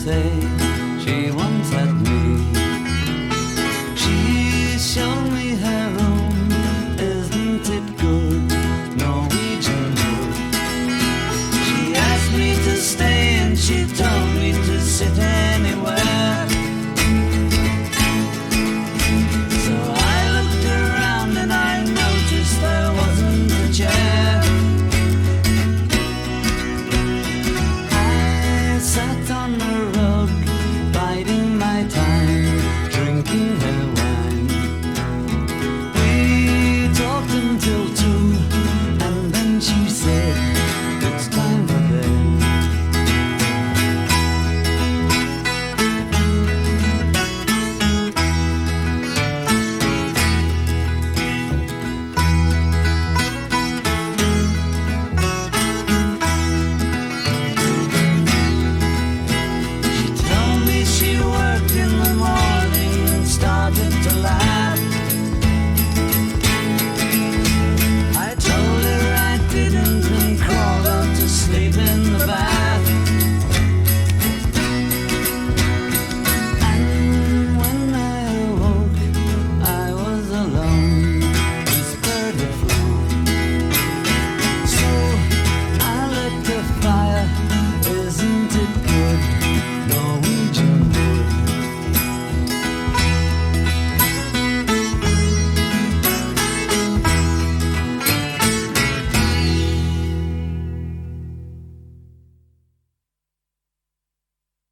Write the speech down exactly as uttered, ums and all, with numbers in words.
say she once had me. She showed me her room, isn't it good? Norwegian wood. She asked me to stay and she told me to sit and